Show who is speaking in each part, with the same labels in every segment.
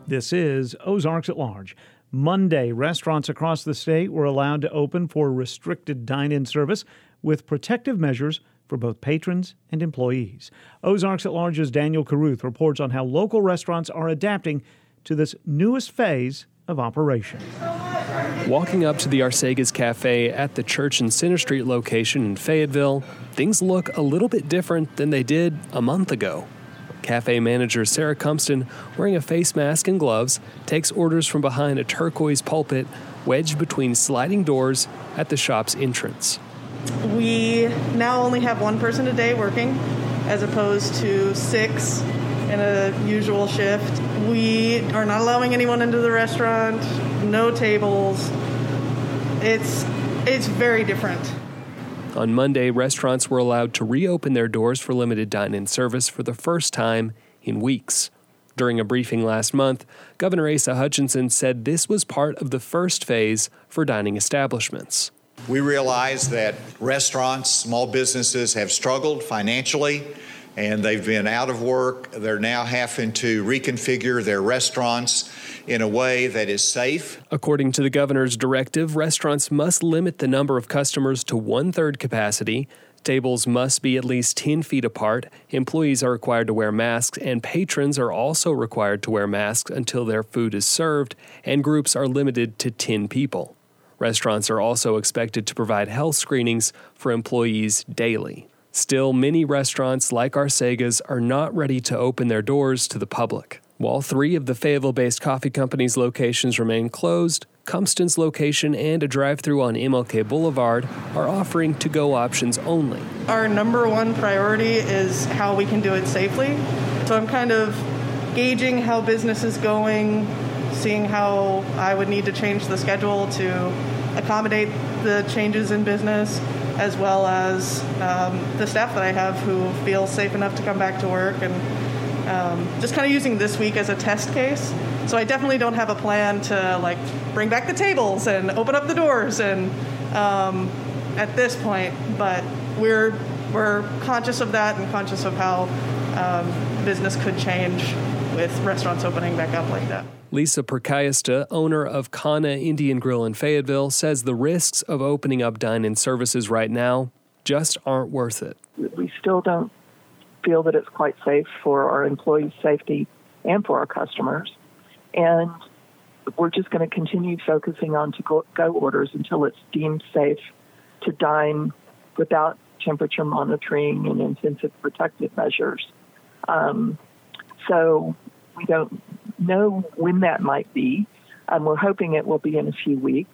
Speaker 1: This is Ozarks at Large. Monday, restaurants across the state were allowed to open for restricted dine-in service with protective measures for both patrons and employees. Ozarks at Large's Daniel Carruth reports on how local restaurants are adapting to this newest phase of operation.
Speaker 2: Walking up to the Arcegas Cafe at the Church and Center Street location in Fayetteville, things look a little bit different than they did a month ago. Cafe manager Sarah Cumston, wearing a face mask and gloves, takes orders from behind a turquoise pulpit wedged between sliding doors at the shop's entrance.
Speaker 3: We now only have one person a day working, as opposed to 6 in a usual shift. We are not allowing anyone into the restaurant, no tables. It's very different.
Speaker 2: On Monday, restaurants were allowed to reopen their doors for limited dine-in service for the first time in weeks. During a briefing last month, Governor Asa Hutchinson said this was part of the first phase for dining establishments.
Speaker 4: We realize that restaurants, small businesses have struggled financially, and they've been out of work. They're now having to reconfigure their restaurants in a way that is safe.
Speaker 2: According to the governor's directive, restaurants must limit the number of customers to 1/3 capacity. Tables must be at least 10 feet apart. Employees are required to wear masks, and patrons are also required to wear masks until their food is served, and groups are limited to 10 people. Restaurants are also expected to provide health screenings for employees daily. Still, many restaurants like Arcegas are not ready to open their doors to the public. While 3 of the Fayetteville-based coffee company's locations remain closed, Cumston's location and a drive-thru on MLK Boulevard are offering to-go options only.
Speaker 3: Our number one priority is how we can do it safely. So I'm kind of gauging how business is going, seeing how I would need to change the schedule to accommodate the changes in business, as well as the staff that I have who feel safe enough to come back to work, and just kind of using this week as a test case. So I definitely don't have a plan to bring back the tables and open up the doors and at this point, but we're conscious of that and conscious of how business could change with restaurants opening back up like that.
Speaker 2: Lisa Percayesta, owner of Kana Indian Grill in Fayetteville, says the risks of opening up dine-in services right now just aren't worth it.
Speaker 5: We still don't feel that it's quite safe for our employees' safety and for our customers. And we're just going to continue focusing on to-go orders until it's deemed safe to dine without temperature monitoring and intensive protective measures. So we don't know when that might be. We're hoping it will be in a few weeks,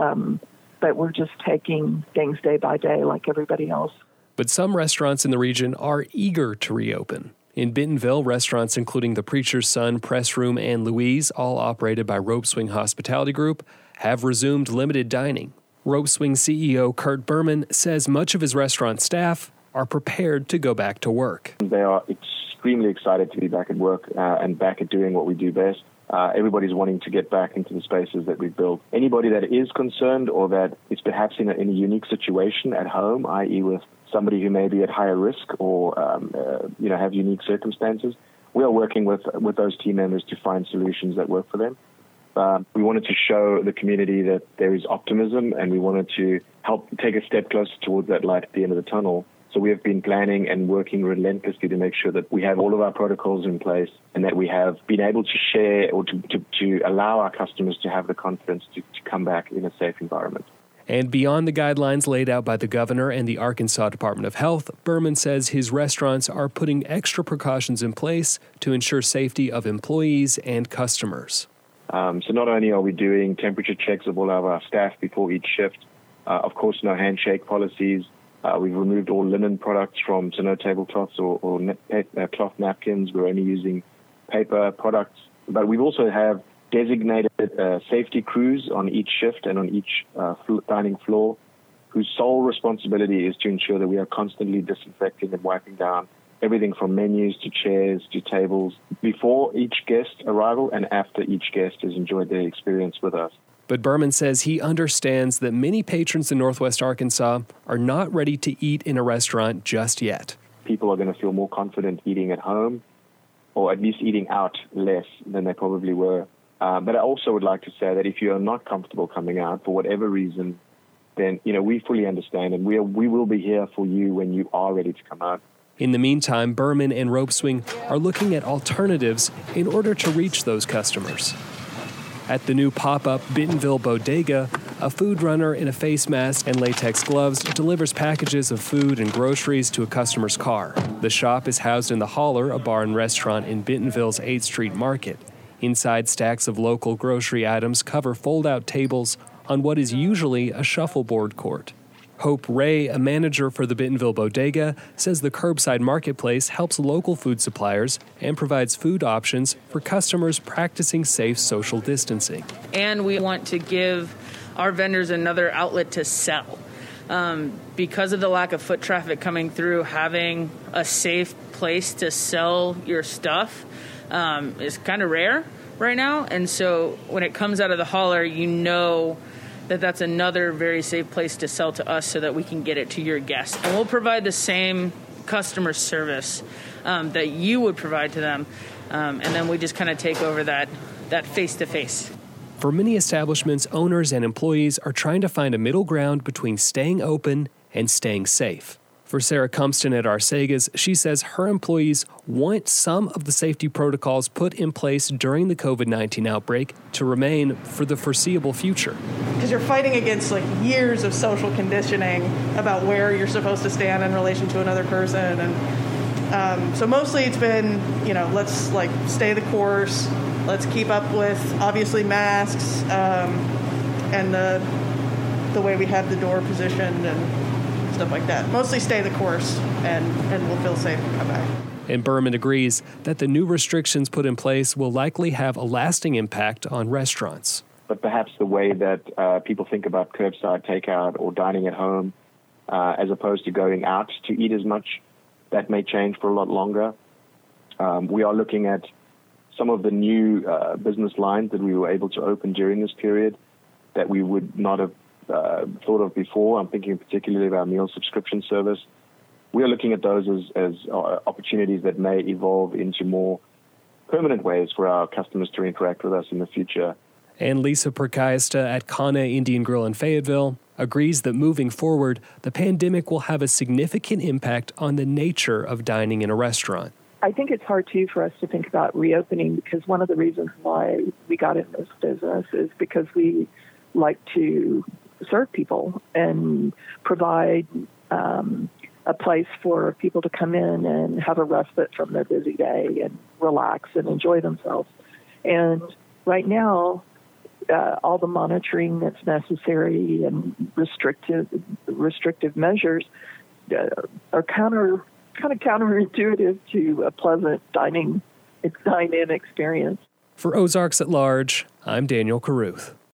Speaker 5: but we're just taking things day by day like everybody else.
Speaker 2: But some restaurants in the region are eager to reopen. In Bentonville, restaurants including the Preacher's Son, Press Room, and Louise, all operated by Rope Swing Hospitality Group, have resumed limited dining. Rope Swing CEO Kurt Berman says much of his restaurant staff are prepared to go back to work.
Speaker 6: They are extremely excited to be back at work and back at doing what we do best. Everybody's wanting to get back into the spaces that we've built. Anybody that is concerned or that is perhaps in a unique situation at home, i.e. with somebody who may be at higher risk or have unique circumstances, we are working with those team members to find solutions that work for them. We wanted to show the community that there is optimism, and we wanted to help take a step closer towards that light at the end of the tunnel. So we have been planning and working relentlessly to make sure that we have all of our protocols in place and that we have been able to share or to allow our customers to have the confidence to come back in a safe environment.
Speaker 2: And beyond the guidelines laid out by the governor and the Arkansas Department of Health, Berman says his restaurants are putting extra precautions in place to ensure safety of employees and customers.
Speaker 6: So not only are we doing temperature checks of all of our staff before each shift, of course, no handshake policies. We've removed all linen products so no tablecloths or cloth napkins. We're only using paper products. But we also have designated safety crews on each shift and on each dining floor, whose sole responsibility is to ensure that we are constantly disinfecting and wiping down everything from menus to chairs to tables before each guest arrival and after each guest has enjoyed their experience with us.
Speaker 2: But Berman says he understands that many patrons in Northwest Arkansas are not ready to eat in a restaurant just yet.
Speaker 6: People are going to feel more confident eating at home or at least eating out less than they probably were. But I also would like to say that if you are not comfortable coming out for whatever reason, then, we fully understand, and we will be here for you when you are ready to come out.
Speaker 2: In the meantime, Berman and Ropeswing are looking at alternatives in order to reach those customers. At the new pop-up Bentonville Bodega, a food runner in a face mask and latex gloves delivers packages of food and groceries to a customer's car. The shop is housed in the Holler, a bar and restaurant in Bentonville's 8th Street Market. Inside, stacks of local grocery items cover fold-out tables on what is usually a shuffleboard court. Hope Ray, a manager for the Bentonville Bodega, says the curbside marketplace helps local food suppliers and provides food options for customers practicing safe social distancing.
Speaker 7: And we want to give our vendors another outlet to sell. Because of the lack of foot traffic coming through, having a safe place to sell your stuff is kind of rare right now. And so when it comes out of the Holler, that's another very safe place to sell to us so that we can get it to your guests. And we'll provide the same customer service that you would provide to them. And then we just kind of take over that face-to-face.
Speaker 2: For many establishments, owners and employees are trying to find a middle ground between staying open and staying safe. For Sarah Cumston at Arcegas, she says her employees want some of the safety protocols put in place during the COVID-19 outbreak to remain for the foreseeable future.
Speaker 3: Because you're fighting against years of social conditioning about where you're supposed to stand in relation to another person. And so mostly it's been, let's stay the course. Let's keep up with, obviously, masks and the way we have the door positioned and stuff like that. Mostly stay the course, and we'll feel safe and come back.
Speaker 2: And Berman agrees that the new restrictions put in place will likely have a lasting impact on restaurants.
Speaker 6: But perhaps the way that people think about curbside takeout or dining at home, as opposed to going out to eat as much, that may change for a lot longer. We are looking at some of the new business lines that we were able to open during this period that we would not have thought of before. I'm thinking particularly of our meal subscription service. We are looking at those as opportunities that may evolve into more permanent ways for our customers to interact with us in the future.
Speaker 2: And Lisa Percaista at Kana Indian Grill in Fayetteville agrees that moving forward, the pandemic will have a significant impact on the nature of dining in a restaurant.
Speaker 5: I think it's hard, too, for us to think about reopening, because one of the reasons why we got in this business is because we like to serve people and provide a place for people to come in and have a respite from their busy day and relax and enjoy themselves. And right now, all the monitoring that's necessary and restrictive measures are kind of counterintuitive to a pleasant dine-in experience.
Speaker 2: For Ozarks at Large, I'm Daniel Carruth.